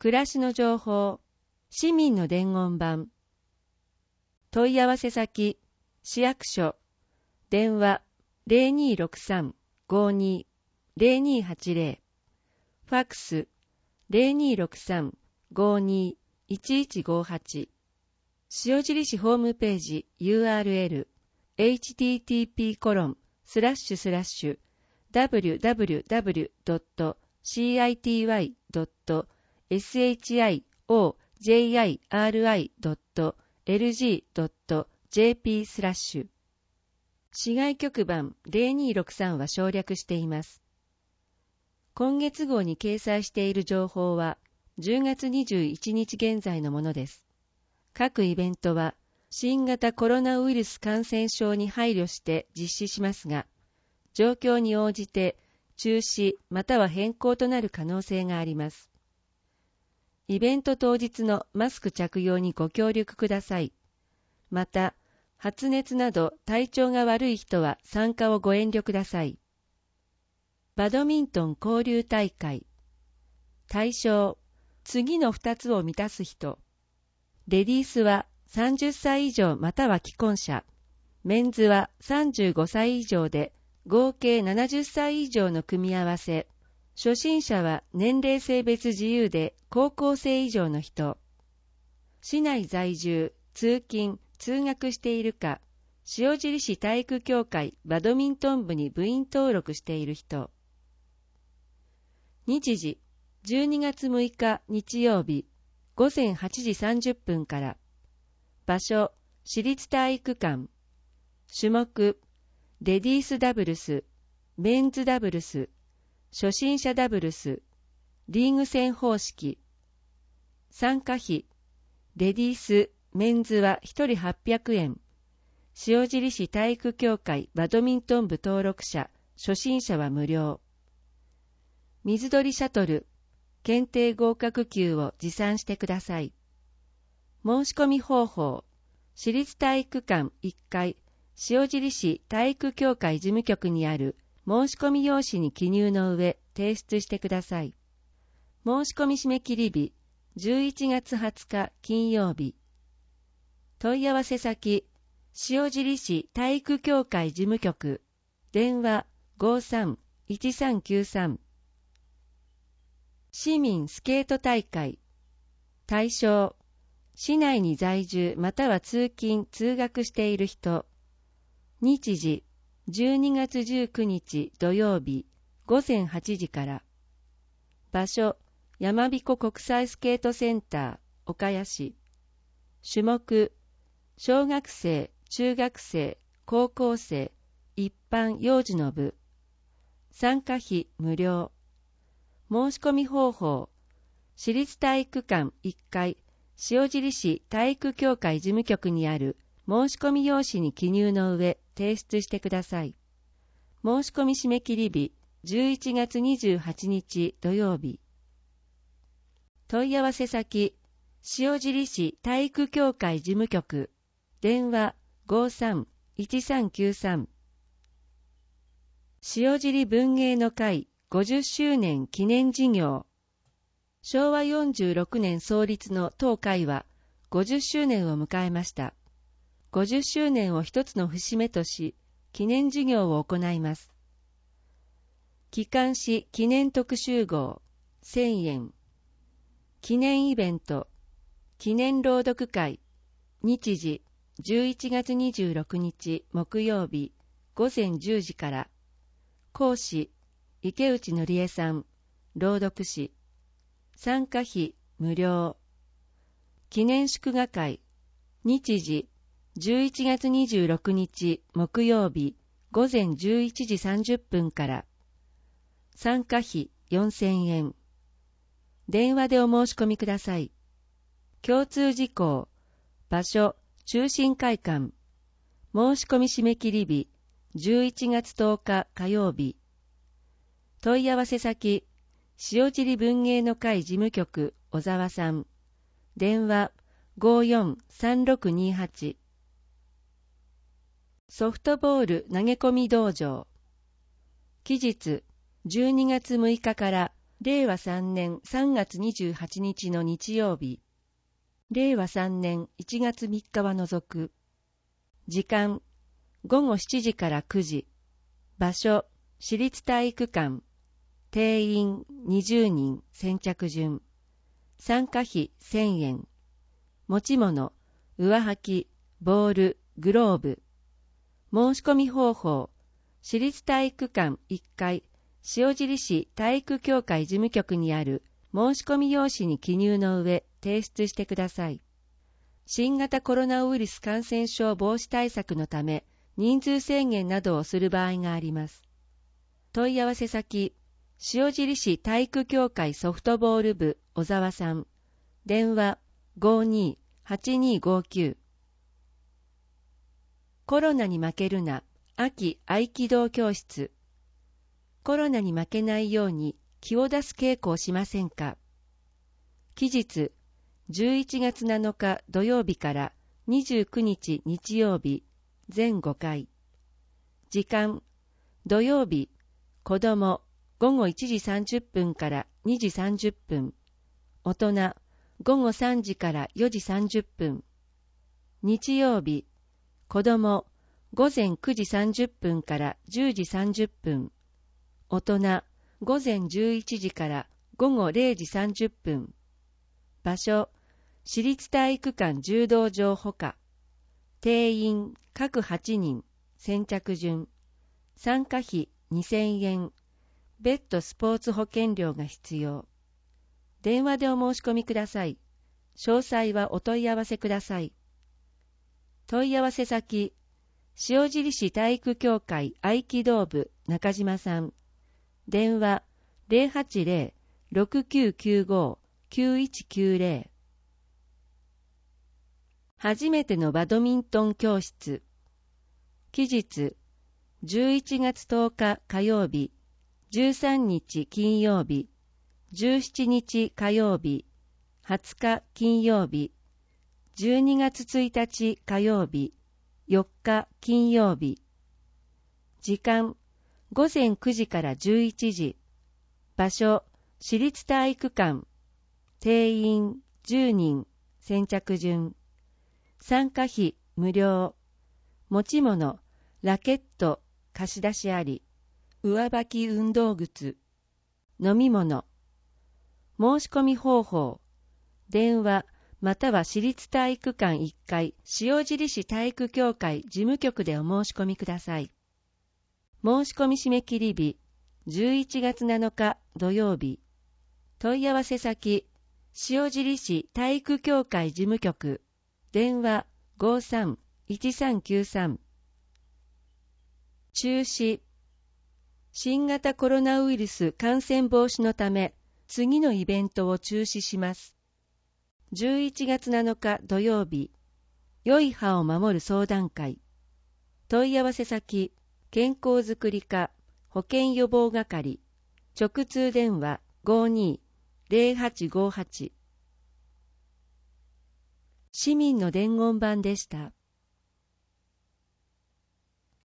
暮らしの情報、市民の伝言板。問い合わせ先、市役所、電話 0263-52-0280、ファックス 0263-52-1158、塩尻市ホームページ URL http://www.city.shiri.lg.jp/ 市外局番0263は省略しています。今月号に掲載している情報は10月21日現在のものです。各イベントは新型コロナウイルス感染症に配慮して実施しますが、状況に応じて中止または変更となる可能性があります。イベント当日のマスク着用にご協力ください。また、発熱など体調が悪い人は参加をご遠慮ください。バドミントン交流大会。対象、次の2つを満たす人。レディースは30歳以上または既婚者。メンズは35歳以上で合計70歳以上の組み合わせ。初心者は年齢性別自由で高校生以上の人。市内在住、通勤、通学しているか、塩尻市体育協会バドミントン部に部員登録している人。日時、12月6日日曜日、午前8時30分から。場所、市立体育館。種目、レディースダブルス、メンズダブルス、初心者ダブルス、リーグ戦方式。参加費、レディース、メンズは1人800円。塩尻市体育協会バドミントン部登録者、初心者は無料。水鳥シャトル、検定合格級を持参してください。申し込み方法、市立体育館1階、塩尻市体育協会事務局にある申し込み用紙に記入の上提出してください。申し込み締め切り日、11月20日金曜日。問い合わせ先、塩尻市体育協会事務局、電話 53-1393。市民スケート大会。対象、市内に在住または通勤・通学している人。日時、12月19日土曜日午前8時から。場所、山彦国際スケートセンター岡谷市。種目、小学生、中学生、高校生、一般幼児の部。参加費無料。申し込み方法、市立体育館1階、塩尻市体育協会事務局にある申し込み用紙に記入の上提出してください。申し込み締め切り日、11月28日土曜日。問い合わせ先、塩尻市体育協会事務局、電話 53-1393。塩尻文芸の会50周年記念事業。昭和46年創立の当会は50周年を迎えました。50周年を一つの節目とし、記念事業を行います。機関誌記念特集号1000円。記念イベント、記念朗読会、日時11月26日木曜日午前10時から。講師、池内のりえさん、朗読師。参加費無料。記念祝賀会、日時11月26日木曜日午前11時30分から。参加費4000円。電話でお申し込みください。共通事項、場所、中心会館。申し込み締め切り日、11月10日火曜日。問い合わせ先、塩尻文芸の会事務局小沢さん。電話 543628。ソフトボール投げ込み道場。期日12月6日から令和3年3月28日の日曜日。令和3年1月3日は除く。時間、午後7時から9時。場所、私立体育館。定員20人、先着順。参加費1000円。持ち物、上履き、ボール、グローブ。申し込み方法、私立体育館1階、塩尻市体育協会事務局にある申し込み用紙に記入の上、提出してください。新型コロナウイルス感染症防止対策のため、人数制限などをする場合があります。問い合わせ先、塩尻市体育協会ソフトボール部小沢さん。電話 52-8259。コロナに負けるな、秋合気道教室。コロナに負けないように気を出す稽古をしませんか。期日、11月7日土曜日から29日日曜日、全5回。時間、土曜日、子供、午後1時30分から2時30分。大人、午後3時から4時30分。日曜日、子供、午前9時30分から10時30分。大人、午前11時から午後0時30分。場所、私立体育館柔道場ほか。定員、各8人、先着順。参加費2000円。別途スポーツ保険料が必要。電話でお申し込みください。詳細はお問い合わせください。問い合わせ先、塩尻市体育協会合気道部中島さん。電話 080-6995-9190。初めてのバドミントン教室。期日、11月10日火曜日、13日金曜日、17日火曜日、20日金曜日、12月1日火曜日、4日金曜日。時間、午前9時から11時。場所、私立体育館。定員10人、先着順。参加費無料。持ち物、ラケット、貸し出しあり。上履き運動靴。飲み物。申し込み方法。電話、または私立体育館1階、塩尻市体育協会事務局でお申し込みください。申し込み締め切り日、11月7日土曜日。問い合わせ先、塩尻市体育協会事務局。電話 53-1393。中止。新型コロナウイルス感染防止のため、次のイベントを中止します。11月7日土曜日、良い歯を守る相談会。問い合わせ先、健康づくり課、保健予防係、直通電話 52-0858。市民の伝言板でした。